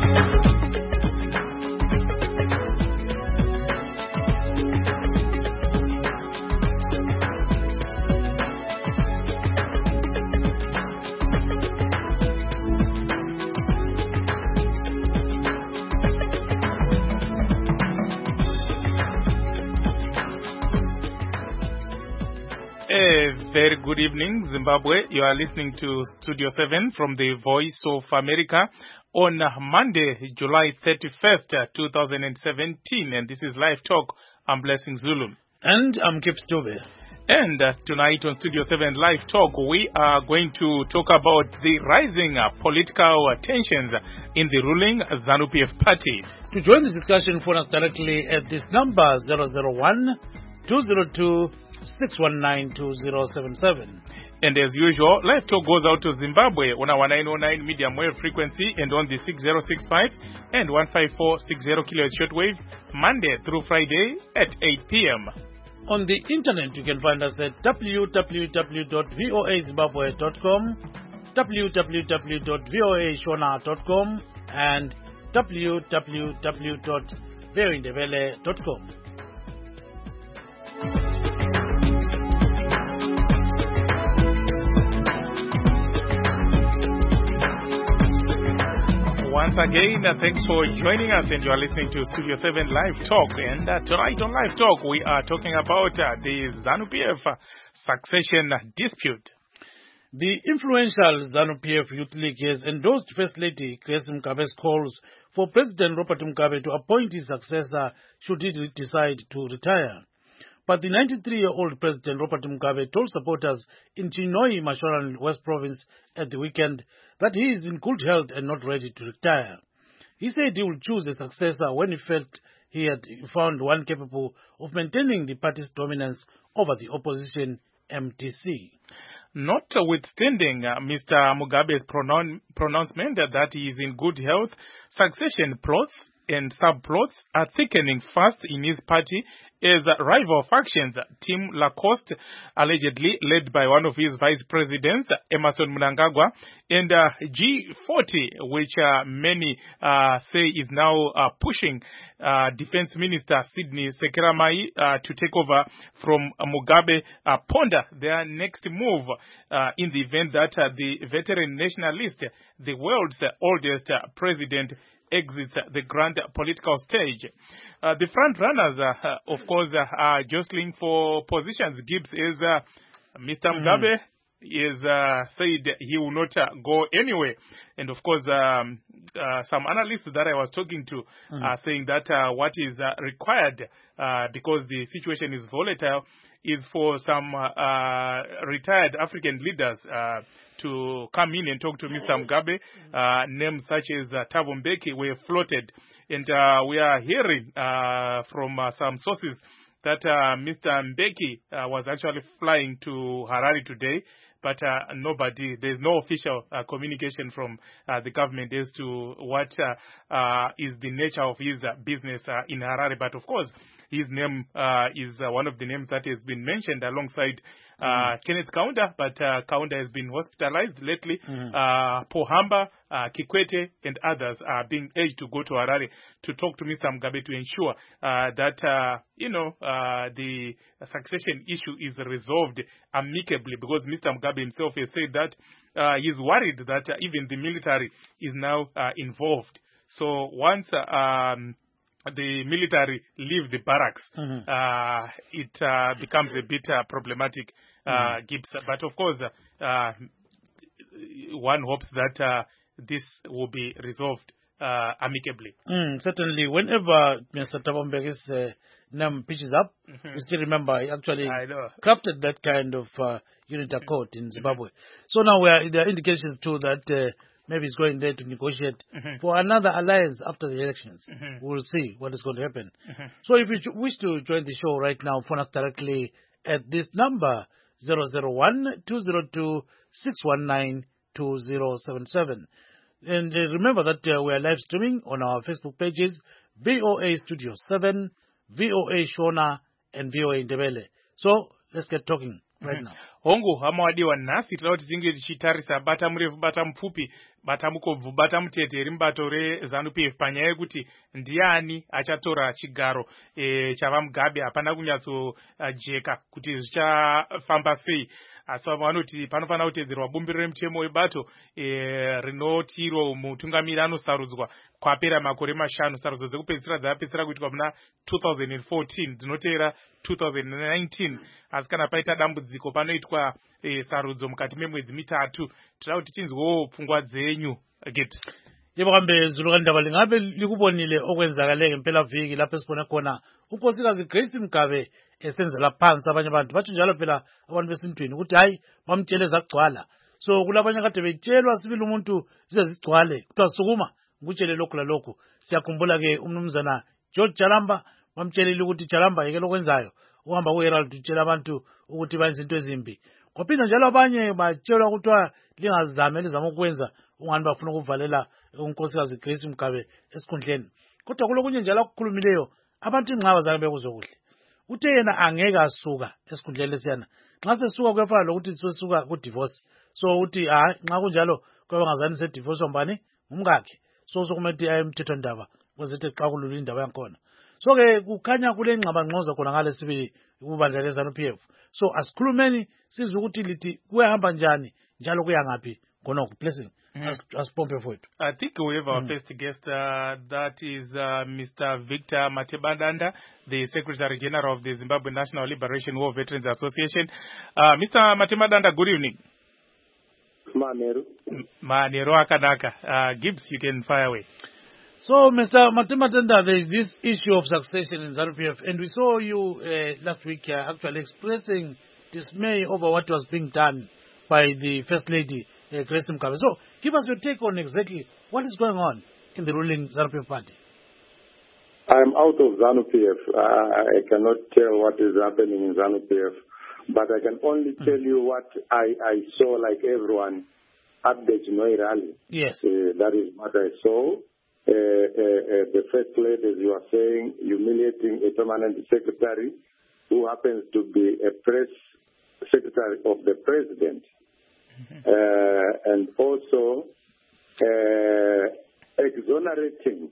Very good evening, Zimbabwe. You are listening to Studio 7 from the Voice of America on Monday, July 31st, 2017. And this is Live Talk. I'm Blessing Zulu. And I'm Kip Stube. And tonight on Studio 7 Live Talk, we are going to talk about the rising political tensions in the ruling ZANU-PF party. To join the discussion, phone us directly at this number 001-202-619-2077. And as usual, Live Talk goes out to Zimbabwe on our 909 medium wave frequency and on the 6065 and 15460 kHz shortwave, Monday through Friday at 8 p.m. On the internet, you can find us at www.voazimbabwe.com, www.voashona.com, and www.voindebele.com. Once again, thanks for joining us, and you are listening to Studio 7 Live Talk. And tonight on Live Talk, we are talking about the ZANU-PF succession dispute. The influential ZANU-PF Youth League has endorsed First Lady Grace Mugabe's calls for President Robert Mugabe to appoint his successor should he decide to retire. But the 93-year-old President Robert Mugabe told supporters in Chinhoyi, Mashonaland West Province at the weekend that he is in good health and not ready to retire. He said he would choose a successor when he felt he had found one capable of maintaining the party's dominance over the opposition MTC. Notwithstanding Mr. Mugabe's pronouncement that he is in good health, succession plots and subplots are thickening fast in his party as rival factions, Team Lacoste, allegedly led by one of his vice presidents, Emmerson Mnangagwa, and G40, which many say is now pushing Defense Minister Sidney Sekeramai to take over from Mugabe, ponder their next move in the event that the veteran nationalist, the world's oldest president, exits the grand political stage. The front runners, of course, are jostling for positions. Gibbs is Mr. Mugabe is said he will not go anywhere. And of course, some analysts that I was talking to are saying that what is required, because the situation is volatile, is for some retired African leaders to come in and talk to Mr. Mugabe. Names such as Thabo Mbeki were floated. And we are hearing from some sources that Mr. Mbeki was actually flying to Harare today. But there's no official communication from the government as to what is the nature of his business in Harare. But of course, his name is one of the names that has been mentioned alongside Kenneth Kaunda, but Kaunda has been hospitalized lately. Pohamba, Kikwete, and others are being urged to go to Harare to talk to Mr. Mugabe to ensure that, the succession issue is resolved amicably, because Mr. Mugabe himself has said that he's worried that even the military is now involved. So once the military leave the barracks, it becomes a bit problematic, Gibbs. But of course, one hopes that this will be resolved amicably. Certainly, whenever Mr. Thabo Mbeki's name pitches up, we still remember he actually crafted that kind of unit accord in Zimbabwe. So now there are indications too that maybe he's going there to negotiate for another alliance after the elections. We'll see what is going to happen. So if you wish to join the show right now, phone us directly at this number, 001-202-619-2077. And remember that we are live streaming on our Facebook pages, VOA Studio 7, VOA Shona, and VOA Ndebele. So let's get talking. right now. Hongu hamawadiwa nhasi tinoda kuti tinge tichitarisa bata murefu bata mupfupi bata mukobvu bata mutete rimbato reZANU-PF panyaya yekuti ndiani achatora chigaro chavaMugabe. Hapana kunyatsojeka kuti zvichafamba sei, asi vamwe vanoti panofanira kutedzerwa bumbiro remutemo webato rinotirwa mutungamiri anosarudzwa kwapera makore 5. Sarudzo dzekupedzisira dzapedzisira kuitwa muna 2014 dzinotevera 2019, asi kana paita dambudziko panoitwa sarudzo mukati memwedzi 3. Tinoda kuti tinzwewo pfungwa dzenyu Gibbs. Yebo kambe Zulu ndaba lingabe likubonile okwenzakale ngempela viki lapho sibona khona unkosikazi Grace Mugabe esenzela phansi abanye abantu bathi njalo phela abantu besintwini ukuthi hayi bamtshele zagcwala. So kulabanye kade betshelwa sibili umuntu sizigcwale kuthiwa sukuma ngutshele lokhu lalokhu. Siyakhumbula ke umnumzana George Jalamba bamtshelile ukuthi Jalamba yeke lokwenzayo uhamba kuHerald utshela abantu ukuthi benze into ezimbi. Kwaphinda njalo abanye batshelwa ukuthi lingazame lizama ukwenza ungani bafuna ukuvalela unkosikazi Grace Mugabe esikhundleni. Kodwa kulokunye njalo akukhulumileyo abantu ingxaba zake bekuzokuhle. Uthe yena angeke asuka esikhundleni lesiyana. Nxa sesuka kuyafana lokuthi sesuka ku divorce. So uthi hayi nxa kunjalo kwaba ngazani se divorce ombani umkakhe. So sokumeti ayemthetho ndaba kwezethe xa kulula indaba yakhona. So ke kukhanya kule ngxaba ngxoza khona ngale sibili kubandla leZANU-PF. So asikhulumeni sizwe ukuthi lithi kuyahamba njani njalo kuya ngaphi khonokho. Blessing. As Pompe for it. I think we have our first guest, that is Mr. Victor Matebandanda, the Secretary General of the Zimbabwe National Liberation War Veterans Association. Mr. Matebandanda, good evening. Manero akanaka. Gibbs, you can fire away. So, Mr. Matebandanda, there is this issue of succession in ZANU-PF, and we saw you last week actually expressing dismay over what was being done by the First Lady, Grace Mugabe. So, give us your take on exactly what is going on in the ruling ZANU-PF party. I'm out of ZANU-PF. I cannot tell what is happening in ZANU-PF, but I can only tell you what I saw, like everyone, at the Jinoi rally. Yes. That is what I saw. The First Lady, as you are saying, humiliating a permanent secretary who happens to be a press secretary of the president. And also exonerating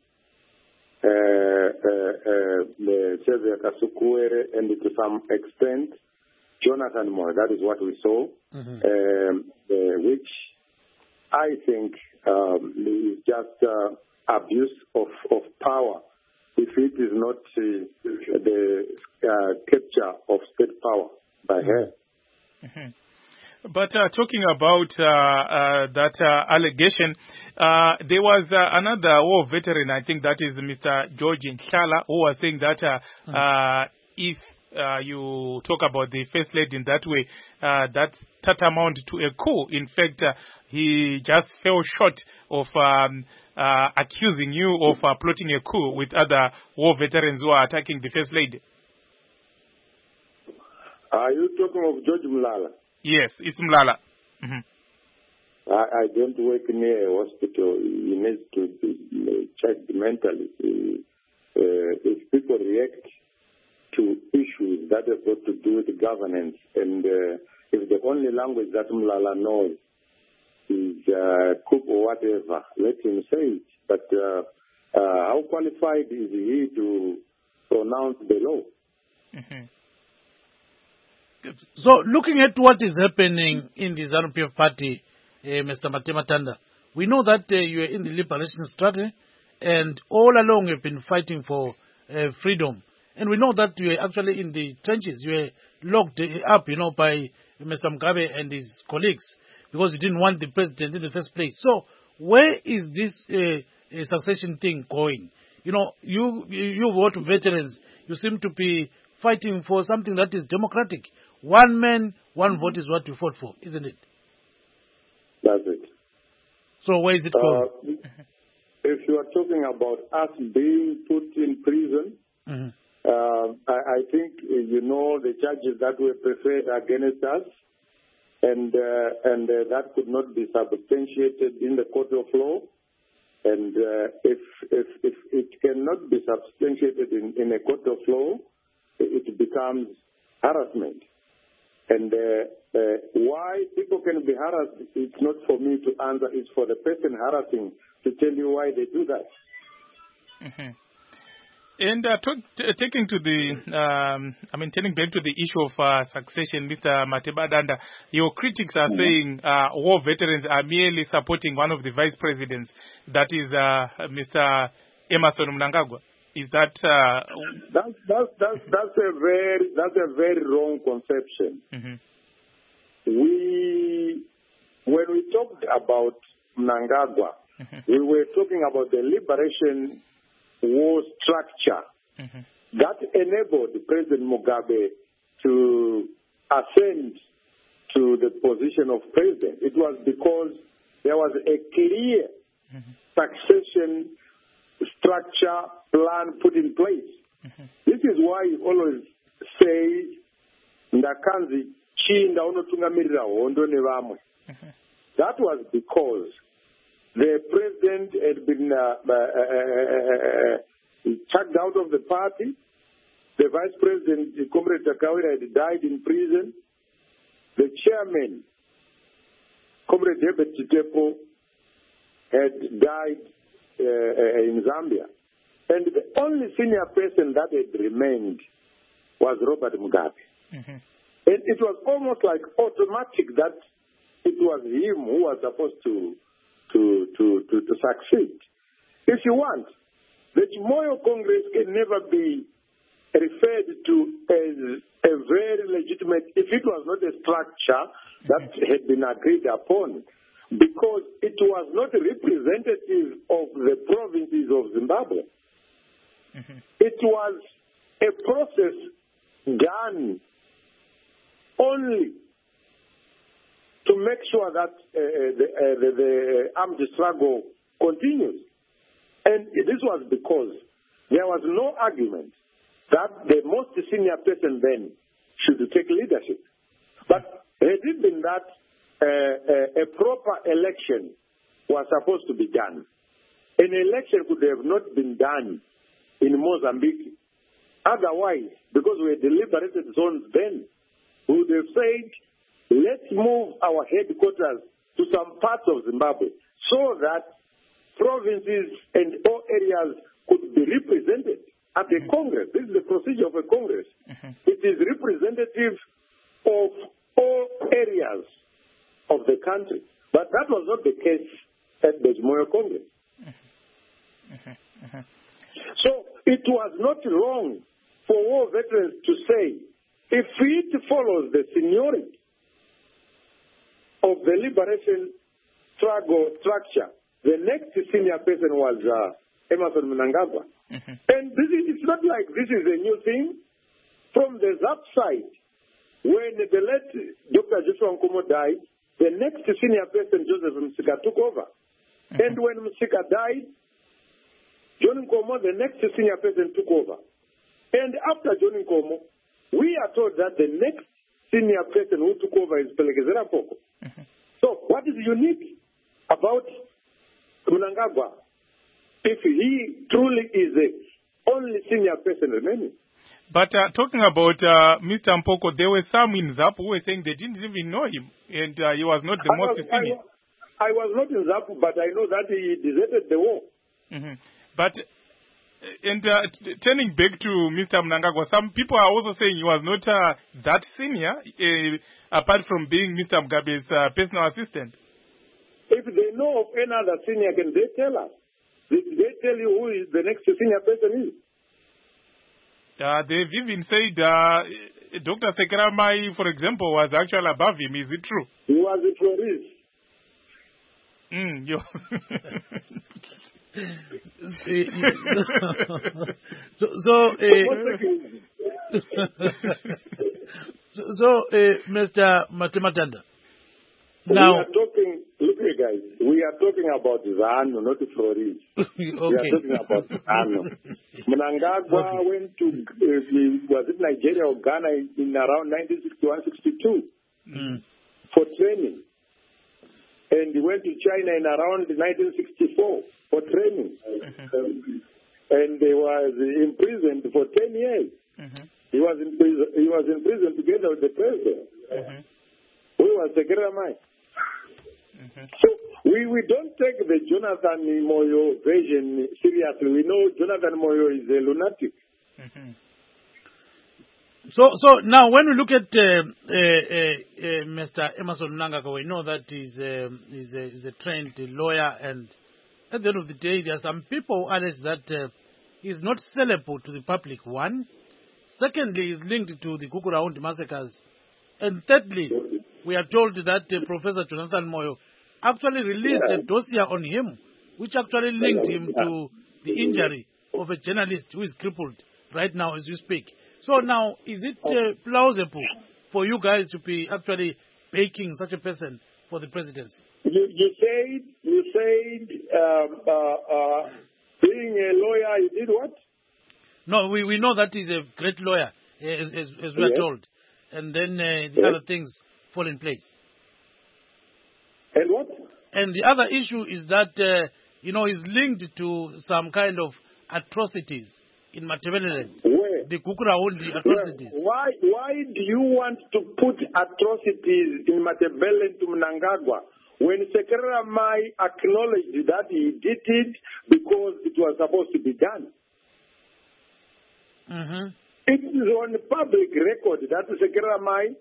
Xavier Kasukuwere and to some extent Jonathan Moore. That is what we saw, which I think is just abuse of power, if it is not the capture of state power by her. But talking about that allegation, there was another war veteran, I think that is Mr. George Nshala, who was saying that if you talk about the First Lady in that way, that's tantamount to a coup. In fact, he just fell short of accusing you of plotting a coup with other war veterans who are attacking the First Lady. Are you talking of George Mlala? Yes, it's Mlala. I don't work near a hospital. He needs to be checked mentally. If people react to issues that have got to do with governance, and if the only language that Mlala knows is coup or whatever, let him say it. But how qualified is he to pronounce the law? So, looking at what is happening in the ZANU-PF party, Mr. Matebandanda, we know that you are in the liberation struggle, and all along you've been fighting for freedom. And we know that you are actually in the trenches. You were locked up, by Mr. Mugabe and his colleagues, because you didn't want the president in the first place. So, where is this succession thing going? You vote veterans. You seem to be fighting for something that is democratic. One man, one vote is what you fought for, isn't it? That's it. So where is it going? If you are talking about us being put in prison, I think the charges that were preferred against us, and that could not be substantiated in the court of law. And if it cannot be substantiated in a court of law, it becomes harassment. And why people can be harassed, it's not for me to answer. It's for the person harassing to tell you why they do that. Mm-hmm. And taking to the, turning back to the issue of succession, Mr. Matebadanda, your critics are saying war veterans are merely supporting one of the vice presidents, that is Mr. Emmerson Mnangagwa. Is that? That's a very wrong conception. Mm-hmm. When we talked about Mnangagwa, mm-hmm. we were talking about the liberation war structure mm-hmm. that enabled President Mugabe to ascend to the position of president. It was because there was a clear mm-hmm. succession structure plan put in place. Mm-hmm. This is why you always say, Ndakanzi chinda unotungamirira hondo nevamwe. Mm-hmm. That was because the president had been chucked out of the party. The vice president, Comrade Takawira, had died in prison. The chairman, Comrade David Chitepo, had died in Zambia. And the only senior person that had remained was Robert Mugabe. Mm-hmm. And it was almost like automatic that it was him who was supposed to succeed. If you want, the Chimoyo Congress can never be referred to as a very legitimate, if it was not a structure that had been agreed upon, because it was not representative of the provinces of Zimbabwe. Mm-hmm. It was a process done only to make sure that the armed struggle continues. And this was because there was no argument that the most senior person then should take leadership. But had it been that a proper election was supposed to be done, an election could have not been done in Mozambique. Otherwise, because we had deliberated zones then, we would have said, let's move our headquarters to some parts of Zimbabwe so that provinces and all areas could be represented at a Congress. This is the procedure of a Congress. Mm-hmm. It is representative of all areas of the country. But that was not the case at the Chimoyo Congress. Mm-hmm. Mm-hmm. Mm-hmm. So it was not wrong for war veterans to say, if it follows the seniority of the liberation struggle structure, the next senior person was Emmerson Mnangagwa. Mm-hmm. And it's not like this is a new thing. From the ZAP side, when the late Dr. Joshua Nkomo died, the next senior person, Joseph Msika, took over. Mm-hmm. And when Msika died, John Nkomo, the next senior person, took over. And after John Nkomo, we are told that the next senior person who took over is Pelekezera Poko. Mm-hmm. So what is unique about Mnangagwa if he truly is the only senior person remaining? But talking about Mr. Mpoko, there were some in ZAP who were saying they didn't even know him, and he was not the most senior. I was not in ZAP, but I know that he deserted the war. Mm-hmm. But turning back to Mr. Mnangagwa, some people are also saying he was not that senior, apart from being Mr. Mugabe's personal assistant. If they know of any other senior, can they tell us? Did they tell you who is the next senior person is? They've even said Dr. Sekeramai, for example, was actually above him. Is it true? He was a florist. Mr. Matebadanda. Now, look here guys, we are talking about ZANU, not Floris. Okay. We are talking about ZANU. Mnangagwa went to, was it Nigeria or Ghana in around 1961-62 for training. And he went to China in around 1964 for training. And he was imprisoned for 10 years. He was in prison. He was in prison together with the president. Who was Secretary Mai? So we don't take the Jonathan Moyo version seriously. We know Jonathan Moyo is a lunatic. So now when we look at Mr. Emmerson Mnangagwa, we know that he's a trained lawyer, and at the end of the day, there are some people who allege that he's not sellable to the public. One. Secondly, he's linked to the Gukurahundi massacres. And thirdly, we are told that Professor Jonathan Moyo actually released a dossier on him, which actually linked him to the injury of a journalist who is crippled right now as we speak. So now, is it plausible for you guys to be actually backing such a person for the presidency? You said being a lawyer, you did what? No, we know that he's a great lawyer, as we are told. And then the other things fall in place. And what? And the other issue is that, he's linked to some kind of atrocities in Matabeleland. Where? The Gukurahundi atrocities. Why do you want to put atrocities in Matabeleland to Mnangagwa when Secretary Mai acknowledged that he did it because it was supposed to be done? It is on public record that Secretary Mai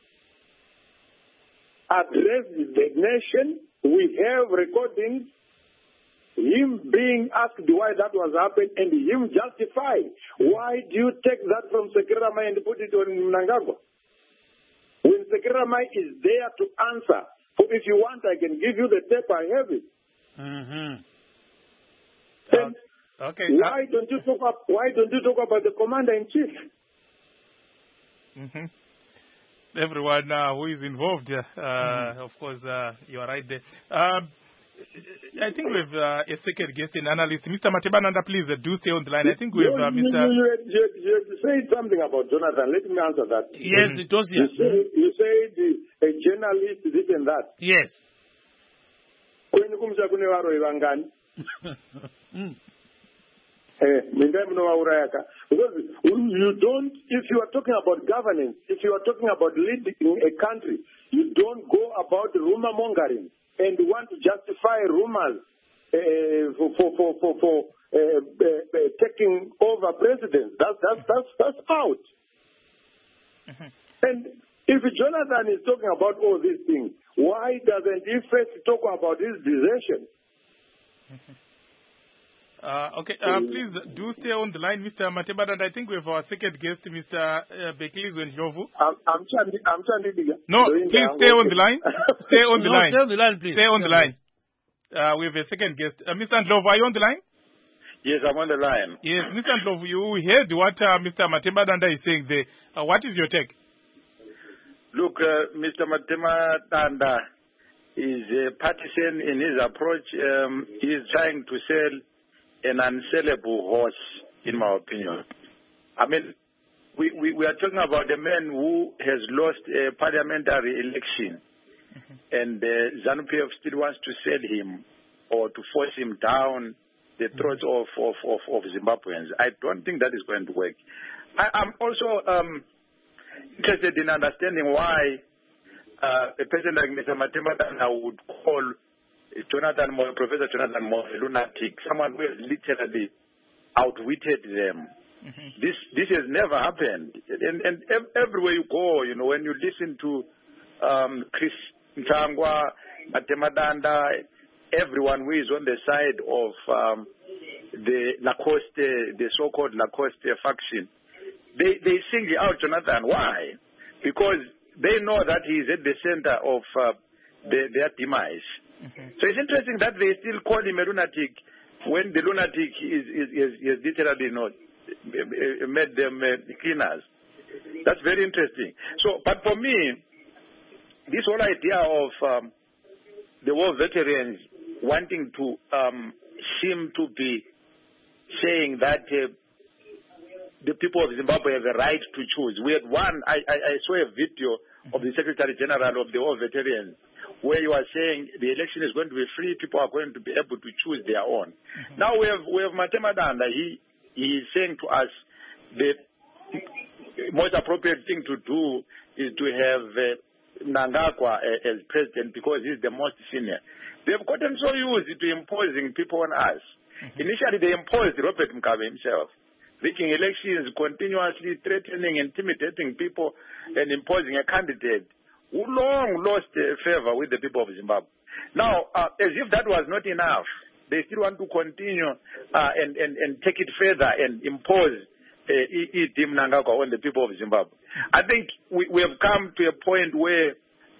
addressed the nation. We have recordings, him being asked why that was happened and him justified. Why do you take that from Secretary Mai and put it on Mnangagwa? When Secretary Mai is there to answer, so if you want, I can give you the tape. I have it. Okay. Why don't you talk about the commander in chief? Everyone who is involved, of course, you are right there. I think we have a second guest, an analyst, Mr. Matebananda. Please do stay on the line. I think we have Mr. You said something about Jonathan. Let me answer that. Yes, it was here. You said a journalist, this and that. Yes. Because you don't, if you are talking about governance, if you are talking about leading a country, you don't go about rumor mongering and want to justify rumors for taking over presidents. That's out. And if Jonathan is talking about all these things, why doesn't he first talk about his desertion? Okay, please do stay on the line, Mr. Matebananda. I think we have our second guest, Mr. Bekilizo Ndlovu. I'm Chandidiga. No, please stay on the line. Stay on the line. Stay on the line, please. Stay on the line. We have a second guest. Mr. Ndlovu, are you on the line? Yes, I'm on the line. Yes, Mr. Ndlovu, you heard what Mr. Matebananda is saying there. What is your take? Look, Mr. Matebananda is a partisan in his approach. He is trying to sell an unsellable horse, in my opinion. I mean, we are talking about a man who has lost a parliamentary election, and ZANU-PF still wants to sell him or to force him down the throats of Zimbabweans. I don't think that is going to work. I'm also interested in understanding why a person like Mr. Matebananda would call Professor Jonathan Moyo a lunatic, someone who has literally outwitted them. This has never happened. And everywhere you go, when you listen to Chris Ntangwa, Matebananda, everyone who is on the side of the Lacoste, the so-called Lacoste faction, they single out Jonathan. Why? Because they know that he is at the center of their demise. So it's interesting that they still call him a lunatic when the lunatic is literally made them cleaners. That's very interesting. So, but for me, this whole idea of the war veterans wanting to seem to be saying that the people of Zimbabwe have a right to choose. We had I saw a video of the Secretary General of the war veterans where you are saying the election is going to be free, people are going to be able to choose their own. Now we have Matebananda. He is saying to us that most appropriate thing to do is to have Mnangagwa as president because he's the most senior. They've gotten so used to imposing people on us. Initially, they imposed Robert Mugabe himself, rigging elections, continuously threatening, intimidating people, and imposing a candidate who long lost favor with the people of Zimbabwe. Now, as if that was not enough, they still want to continue and take it further and impose E.D. Mnangagwa on the people of Zimbabwe. I think we have come to a point where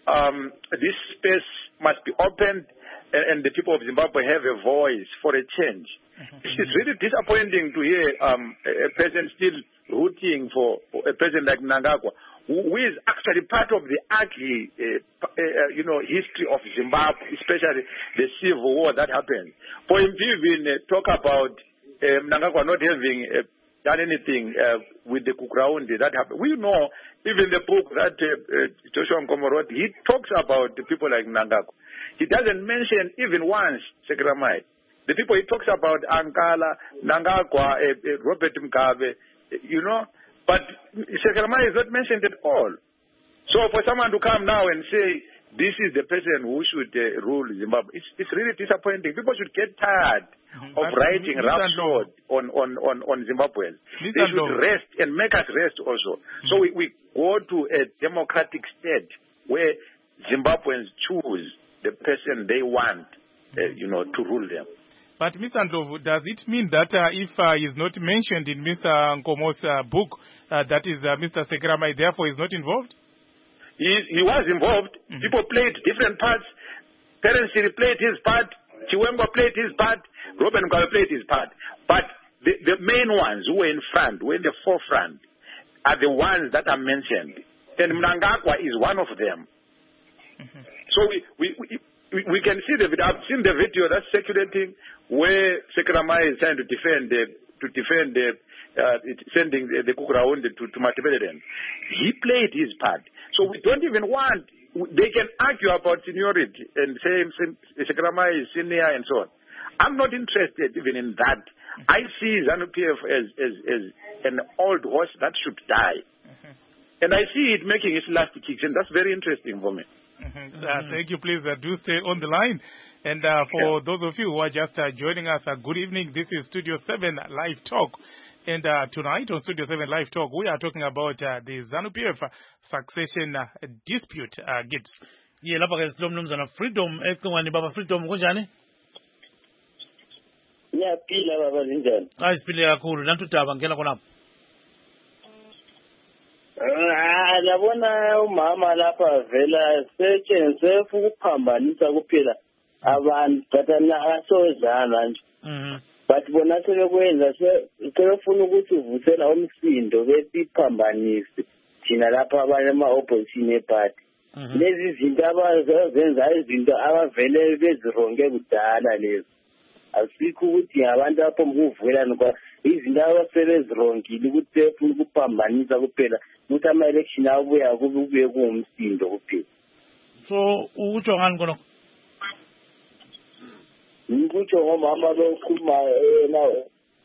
this space must be opened and the people of Zimbabwe have a voice for a change. It's really disappointing to hear a president still rooting for a president like Mnangagwa, who is actually part of the ugly, history of Zimbabwe, especially the civil war that happened. For him to even talk about Mnangagwa not having done anything with the Kukraundi that happened. We know, even the book that Joshua Nkomo wrote, he talks about the people like Mnangagwa. He doesn't mention even once Sekramai. The people he talks about, Ankala, Mnangagwa, Robert Mugabe, but Sekramai is not mentioned at all. So for someone to come now and say, this is the person who should rule Zimbabwe, it's really disappointing. People should get tired of writing rhapsody on Zimbabweans. They should rest and make us rest also. So we go to a democratic state where Zimbabweans choose the person they want, to rule them. But Mr. Ndlovu, does it mean that if he is not mentioned in Mr. Nkomo's book, that is Mr. Sekramai, therefore is not involved? He was involved. People played different parts. Terence played his part. Chiwenga played his part. Robert Mugabe played his part. But the main ones who were in front, who were in the forefront, are the ones that are mentioned. And Mnangagwa is one of them. So we can see the video. I've seen the video that's circulating where Sekramai is trying to defend sending the Kukraundi to Matabeleland. He played his part. So we don't even want, they can argue about seniority and say Sekramai is senior and so on. I'm not interested even in that. I see ZANU-PF as an old horse that should die. And I see it making its last kicks, and that's very interesting for me. Thank you. Please do stay on the line. And for those of you who are just joining us, good evening. This is Studio 7 Live Talk. And tonight on Studio 7 Live Talk, we are talking about the ZANU-PF succession dispute. Gibbs. Yeah, lapha ke silomnumzana Freedom ecingwane baba Freedom kunjani? Ngiyaphila baba linjani? Hayi siphile kakhulu. Nantu daba ngena khona. Labona umama lapha vela setshenziswe ukuphambanisa kuphela abantu bathana asozana nje. But bona sebekwenza sebefuna ukuthi uvuthela umsindo besiphambanise thina lapha abanye ama-opposition eparty. Lezi zinto abazenza izinto abavele bezironge kudala lezo. Asikho ukuthi abantu apho mkuvukelana kwa izinto abasebezirongile ukuthi befuna ukuphambanisa kuphela ukuthi ama-election abuya kubuye kuwumsindo kuphela. So utsho ngani khona? Ngikutsho ngomama lokhuluma nawe.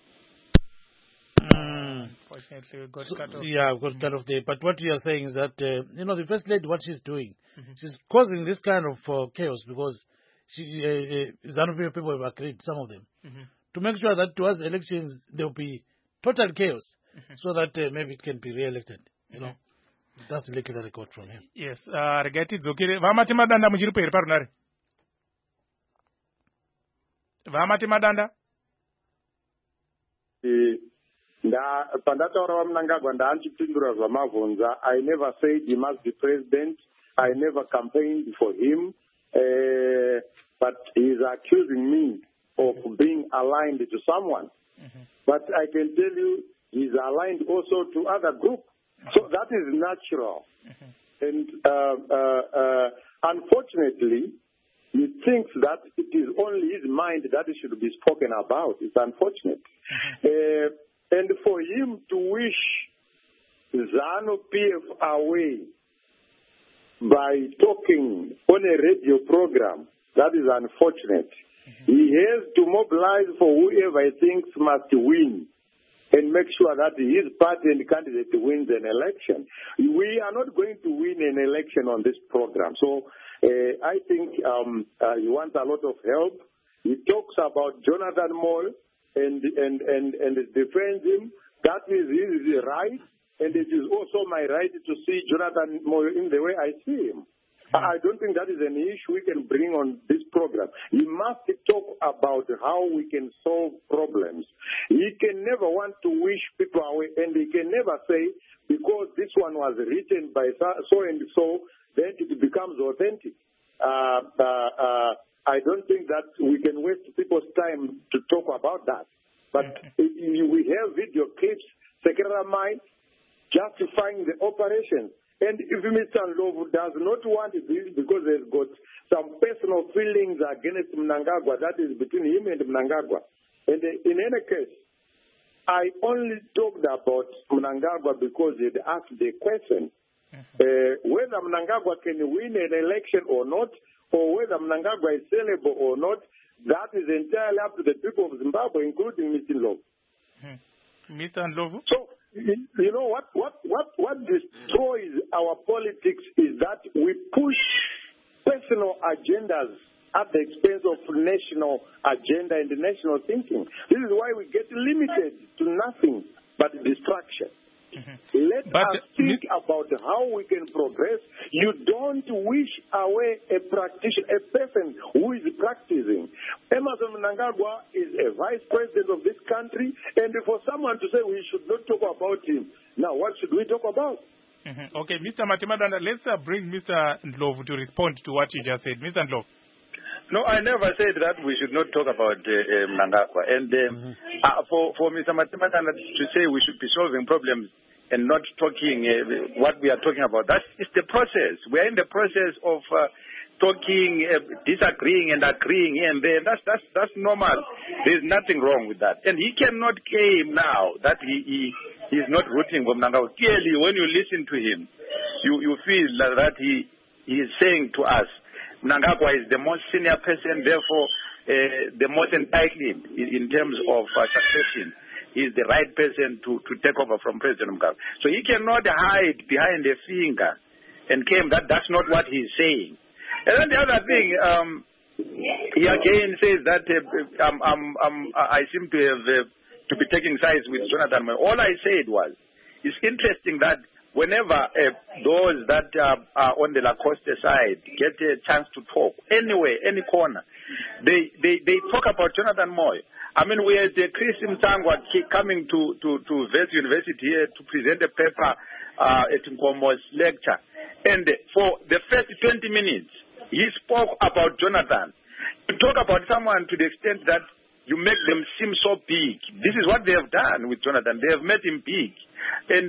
Unfortunately, we got cut off. Yeah, we got cut off there. But what you are saying is that, the First Lady, what she's doing, she's causing this kind of chaos because ZANU-PF people have agreed, some of them, to make sure that towards the elections there will be total chaos so that maybe it can be re-elected. That's the little that I got from him. Yes, regati dzokere vamati madanda muchiripo here parunare. Vamati madanda. Pandataura Mnangagwa ndaanchipindura zvamavhunza. I never said he must be president. I never campaigned for him. But he is accusing me of being aligned to someone. But I can tell you, he is aligned also to other groups. So that is natural. And unfortunately, he thinks that it is only his mind that should be spoken about. It's unfortunate. And for him to wish ZANU-PF away by talking on a radio program, that is unfortunate. He has to mobilize for whoever he thinks must win. and make sure that his party and candidate wins an election. We are not going to win an election on this program. So I think he wants a lot of help. He talks about Jonathan Moyo and defends him. That is his right, and it is also my right to see Jonathan Moyo in the way I see him. I don't think that is an issue we can bring on this program. He must talk about how we can solve problems. He can never want to wish people away, and he can never say, because this one was written by so and so, then it becomes authentic. I don't think that we can waste people's time to talk about that. But we have video clips, Secretary Mine, justifying the operation. And if Mr. Ndlovu does not want this because he's got some personal feelings against Mnangagwa, that is between him and Mnangagwa. And in any case, I only talked about Mnangagwa because he'd asked the question whether Mnangagwa can win an election or not, or whether Mnangagwa is sellable or not. That is entirely up to the people of Zimbabwe, including Mr. Ndlovu. Mr. Ndlovu? So, you know what destroys our politics is that we push personal agendas at the expense of national agenda and national thinking. This is why we get limited to nothing but distraction. Let us think about how we can progress. You don't wish away a practitioner, a person who is practicing. Emmerson Mnangagwa is a vice president of this country, and for someone to say we should not talk about him, now what should we talk about? Okay, Mr. Matimadanda, let's bring Mr. Ndlovu to respond to what you just said. Mr. Ndlovu. No, I never said that we should not talk about Mnangagwa. And for Mr. Matimadanda to say we should be solving problems and not talking what we are talking about, that is the process. We are in the process of talking, disagreeing and agreeing here and there. That's normal. There's nothing wrong with that. And he cannot claim now that he is not rooting for Mnangagwa. Clearly, when you listen to him, you feel that he is saying to us, Mnangagwa is the most senior person, therefore the most entitled in terms of succession. He is the right person to take over from President Mugabe. So he cannot hide behind a finger and claim that that's not what he's saying. And then the other thing, he again says that I seem to have to be taking sides with Jonathan Moyo. All I said was, it's interesting that whenever those that are on the Lacoste side get a chance to talk, anywhere, any corner, they talk about Jonathan Moyo. I mean, we had Chris Mtangwa coming to West University here to present a paper at Nkomo's lecture. And for the first 20 minutes, he spoke about Jonathan. To talk about someone to the extent that you make them seem so big. This is what they have done with Jonathan. They have made him big. And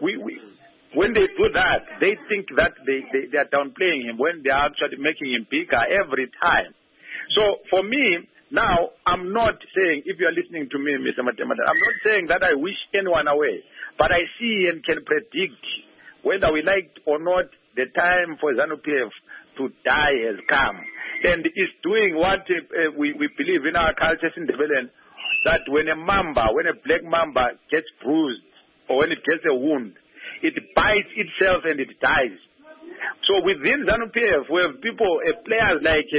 when they do that, they think that they are downplaying him when they are actually making him bigger every time. So for me, now, I'm not saying, if you are listening to me, Mr. Matemata, I'm not saying that I wish anyone away, but I see and can predict, whether we like it or not, the time for ZANU-PF to die has come. And it's doing what we believe in our culture in development, that when a black mamba gets bruised, or when it gets a wound, it bites itself and it dies. So within ZANU-PF, we have people, players like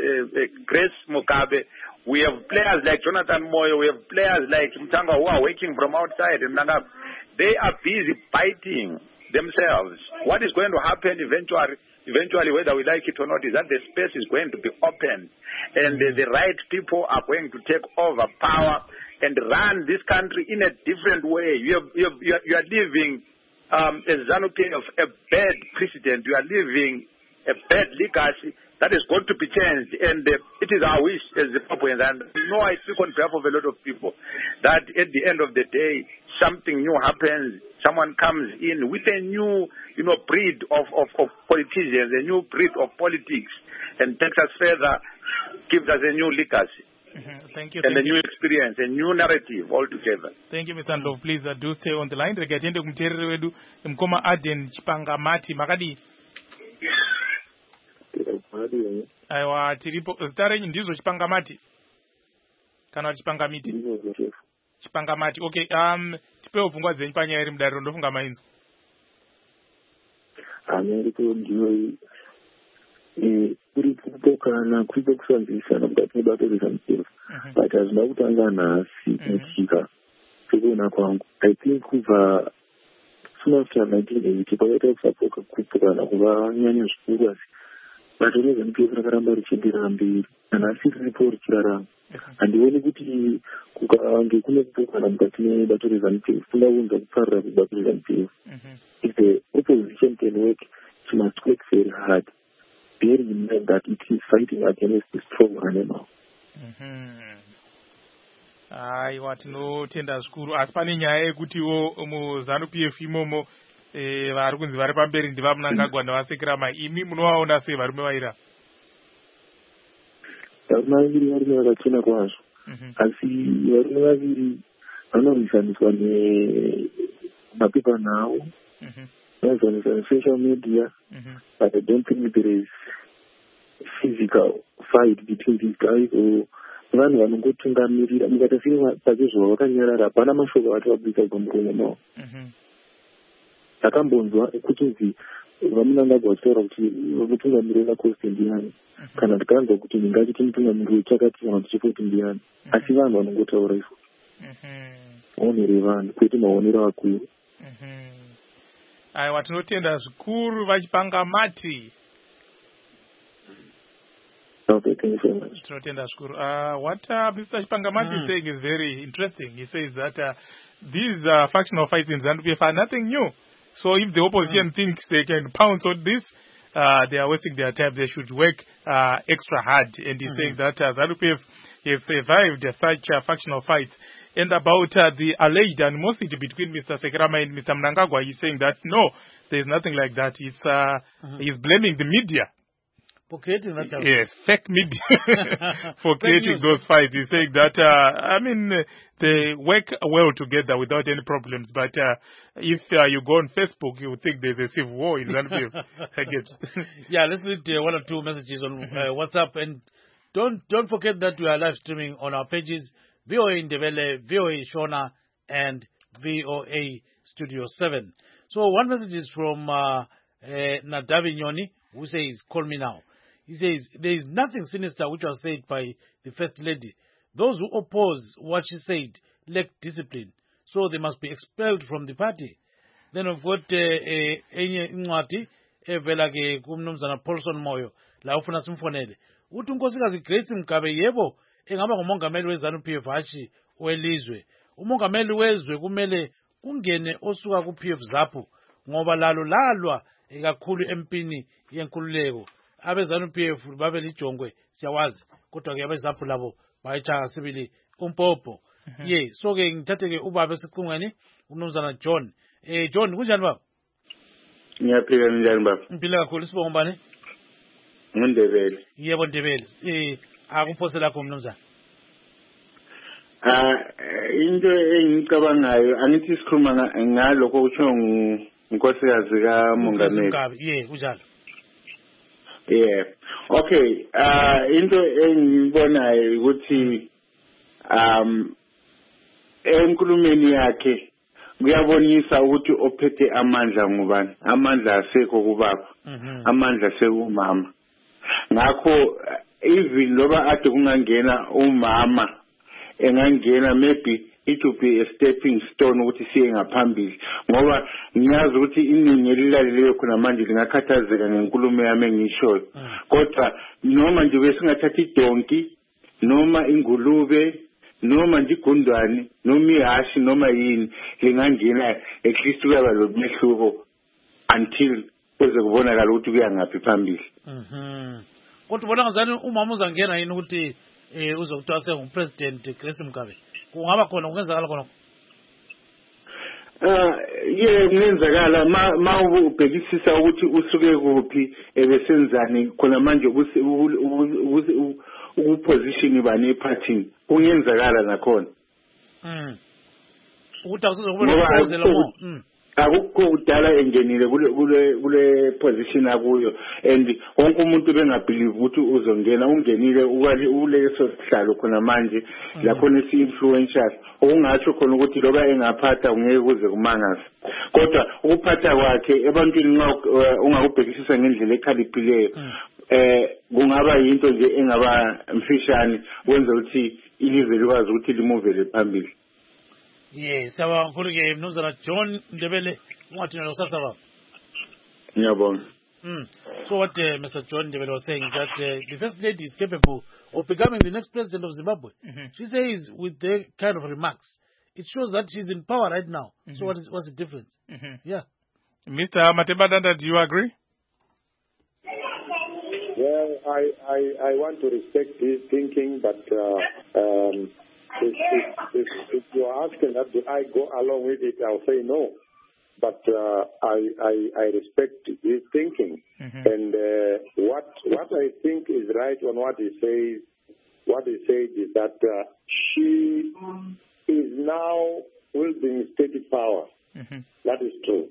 Grace Mugabe, we have players like Jonathan Moyo, we have players like Mtangwa who are working from outside. They are busy biting themselves. What is going to happen eventually, whether we like it or not, is that the space is going to be open, and the right people are going to take over power and run this country in a different way. You are leaving a ZANU-PF a bad precedent. You are leaving a bad legacy that is going to be changed, and it is our wish as Zimbabweans, and I speak on behalf of a lot of people, that at the end of the day, something new happens. Someone comes in with a new, breed of politicians, a new breed of politics, and takes us further, gives us a new legacy. Thank you. And a new experience, a new narrative altogether. Thank you, Mr. Ndlovu. Please do stay on the line. Regatende kumterere wedu mkoma Aden Chipangamati makadi. Aiwa tiripo. Starenyi ndizo Chipangamati. Kana Chipangamiti. Chipangamati. Okay, tipewo pfungwa dzenyu panyaya iri mudariro ndofunga mainzwa. America ndio kuri kutokana kuri kusanzisana mukati mebato rezamutero but hazvina kutanga nhasi muchika sekuona kwangu. I think kubva soon after 1980 pakaita kusapoka kupokana kuvanyanya zvikuru asi bato rezamutero rakaramba richienderera mberi nanhasi riripo richirarama. Handioni kuti kukange kune kupokana mukati mebato rezamutero kungaunza kuparira kwebato rezamutero. If the opposition can work, she must work very hard, bearing in mind that it is fighting against a strong animal. Aiwa, tinotenda zvikuru. Asi pane nyaya yekutiwo muZANU-PF imomo vari kunzi vari pamberi ndivaMnangagwa navaSekerama, imi munovaona sei varume vaira? Varume vaviri varume vakachena kwazvo, asi varume vaviri vanorwisaniswa nemapepanhau, vanorwisaniswa nesocial media, but I don't think there is physical fight between these guys or vanhu vanongotungamirira mukatasiya pachezvo vakanyarara hapana mashoko vati vabudisa pamuromo mavo. Takambonzwa kuchinzi vaMnangagwa vachitaura kuti mutungamirira cost ndiani, kana tikanzwa kuti ndingachiti mutungamiriri wechakati kana tichifoti ndiani, asi vanhu vanongotaura izvo maonero evanhu kwete maonero akuru. Aiwa, tinotenda zvikuru vachipangamati. Okay, thank you so much. Tinotenda zvikuru. What Mr. Chipangamati is saying is very interesting. He says that these factional fights in ZANU-PF are nothing new. So if the opposition thinks they can pounce on this, they are wasting their time. They should work extra hard. And he's saying that ZANU-PF has survived such factional fights. And about the alleged animosity between Mr. Sekerama and Mr. Mnangagwa, he's saying that no, there's nothing like that. It's he's blaming the media. For creating that. Yes, fake media for creating those fights. He's saying that, they work well together without any problems. But if you go on Facebook, you would think there's a civil war in ZANU-PF. Yeah, let's read one or two messages on WhatsApp. And don't forget that we are live streaming on our pages, VOA Ndebele, VOA Shona, and VOA Studio 7. So one message is from Nadavi Nyoni, who says, call me now. He says, there is nothing sinister which was said by the First Lady. Those who oppose what she said lack discipline, so they must be expelled from the party. Then we've got enye incwadi evela ke kumnumzana Paulson Moyo la ufuna simfonele. Uthi unkosikazi Grace Mgabe yebo engaba ngumongameli weZANU-PF hashi welizwe. Umongameli wezwe kumele ungene osuka ku-PF ZAPU ngoba lalwa ekakhulu empini yenkululeko. AbeZANU-PF babe lijongwe siyawazi kodwa ke abeZAPU labo bayitshaka sibili umpopo. Yeah, so ke ngithathe ke ubaba esiqungweni umnumzana John. John kunjani baba? Ngiyaphila njani baba? Ngiphila kakhulu. Sibonga mbani? Ndebele. Yebo Ndebele. Akuphose lakho mnumzana. Into engicabangayo angithi sikhuluma ngalokho kusho unkosikazi kaMongameli. Yeah, kunjalo. Yeah. Okay. Into engibonayo ukuthi enkulumeni yakhe kuyabonisa ukuthi ophethe amandla ngubani. Amandla asekho kubaba. Amandla sekumama. Ngakho even loba ade kungangena umama engangena maybe it would be a stepping stone ukuthi siye ngaphambili ngoba ngiyazi ukuthi iningi elilaleleyo khona manje lingakhathazeka ngenkulumo yami engishoyo kodwa noma nje besingathatha idonki noma ingulube noma nje igundwane noma ihashi noma yini lingangena at least kuyaba lo mehluko until kuze kubonakala ukuthi kuya ngaphi phambili. Kodwa ubona ngazani umama uzangena yini ukuthi uzokuthiwa sengupresident Grace Mgabe kungaba khona kungenzakala khona? Kungenzakala ma ubhekisisa ukuthi usuke kuphi ebesenzani khona manje ukuposition bani ephathini kungenzakala nakhona. Ukuthi akusize kube nokuphozela mo. akukho kudala engenile kule position akuyo and wonke umuntu bengabelieve ukuthi uzongena ungenile uleso sihlalo khona manje lakhona isi-influential okungatsho khona ukuthi loba engaphatha ungeke kuze kumangase kodwa ukuphatha kwakhe ebantwini nxa ungakubhekisisa ngendlela ekhaliphileyo kungaba yinto nje engaba mfishane wenza ukuthi ilizwe likwazi ukuthi limuvele phambili. Yes, siyabonga kakhulu ke Mnumzana John Ndebele ungathina kusasa baba. Ngiyabonga. So what Mr. John Ndebele was saying is that the First Lady is capable of becoming the next president of Zimbabwe. She says with the kind of remarks, it shows that she's in power right now. So what's the difference? Yeah. Mr. Matebadanda, do you agree? Well, I want to respect his thinking, but if you are asking that do I go along with it, I'll say no. But I respect his thinking, and what I think is right on what he says. What he said is that she is now wielding state power. That is true.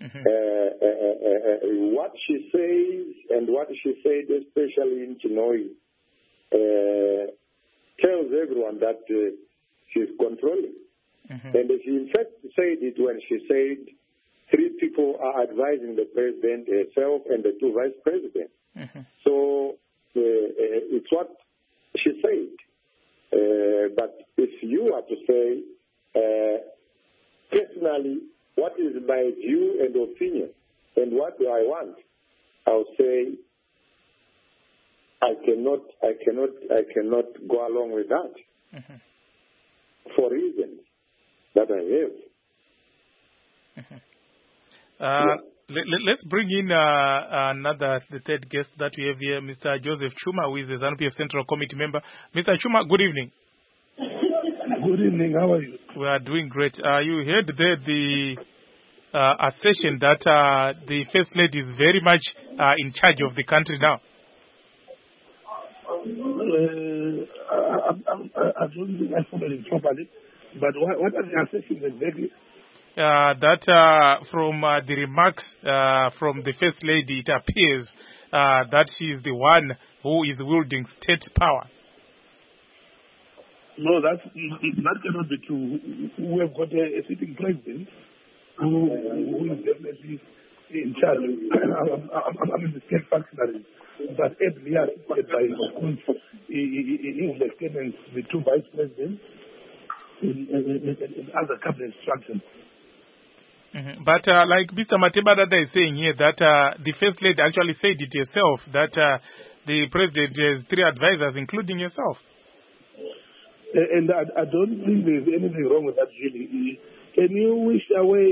What she says and what she said, especially in Chinoi, tells everyone that she's controlling. And she in fact said it when she said 3 people are advising the president, herself and the 2 vice presidents. So it's what she said. But if you are to say, personally, what is my view and opinion and what do I want, I'll say I cannot go along with that for reasons that I have. Let's bring in the third guest that we have here, Mr. Joseph Chuma, who is the ZANU-PF Central Committee member. Mr. Chuma, good evening. Good evening. How are you? We are doing great. You heard there the assertion that the First Lady is very much in charge of the country now. I don't think I followed it properly. But what are the assertions exactly? That from the remarks from the First Lady, it appears that she is the one who is wielding state power. No, that cannot be true. We have got a sitting president who is definitely in charge. I mean, the state functionaries. But every year, by his lieutenants, the 2 vice presidents, in other cabinet structures. But like Mr. Matebadanda is saying here, that the First Lady actually said it herself, that the president has 3 advisors, including yourself. And I don't think there's anything wrong with that, really. Can you wish away